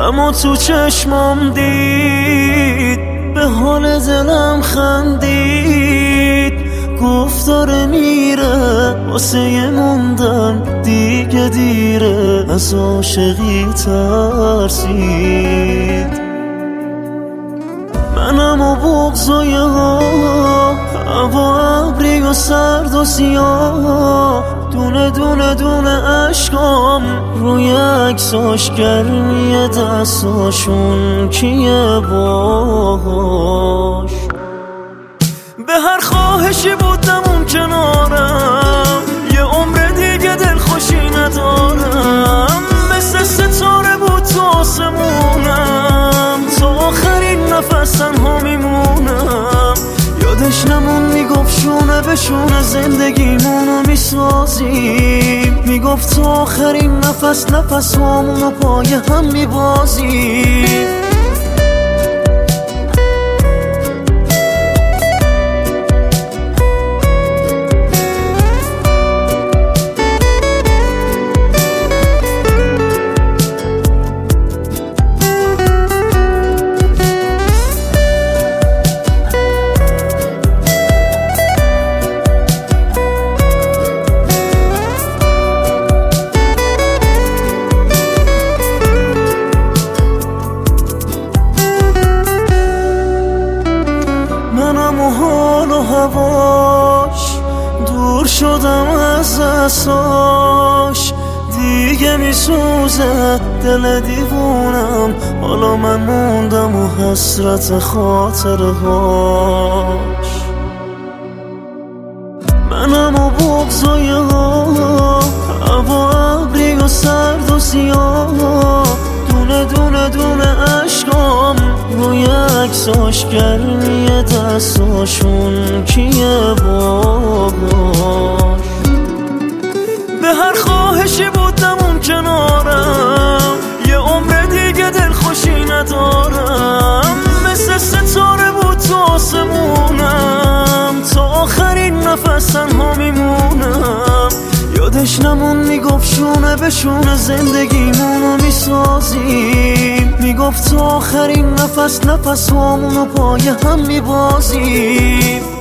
اما تو چشمام دید، به حال دلم خندید، گفت داره میره واسه موندن دیگه دیره، از عاشقی ترسید. منم و بغض و هوا ابری و سرد و سیاه، دونه دونه دونه عشقام روی عکساش، گرمی دستاشون کیه باش. به هر خواهشی بودم اون کنارم، یه عمر دیگه دلخوشی ندارم، مثل ستاره بود تو آسمونم، تا آخرین نفس تنها میمونم. یادش نمون میگفت شونه به شونه زندگیمونو میسازیم، میگفت تا آخرین نفس نفس همونو پای هم میبازیم. منم و حال و هواش دور شدم از اساش، دیگه میسوزه دل دیوونم، حالا من موندم و حسرت خاطرهاش. منم و بغض و هوا ابری و سرد و سیاه، دونه دونه دونه عشقام روی عکساش، گرمی دستاشون کیه باش. به هر خواهشی بودم اون کنارم، یه عمر دیگه دلخوشی ندارم، مثل ستاره بود تو آسمونم، تا آخرین نفس تنها میمونم. یادش نمون میگفت شونه به شونه زندگیمونو میسازیم، میگفت تا آخرین نفس نفس همونو پای هم میبازیم.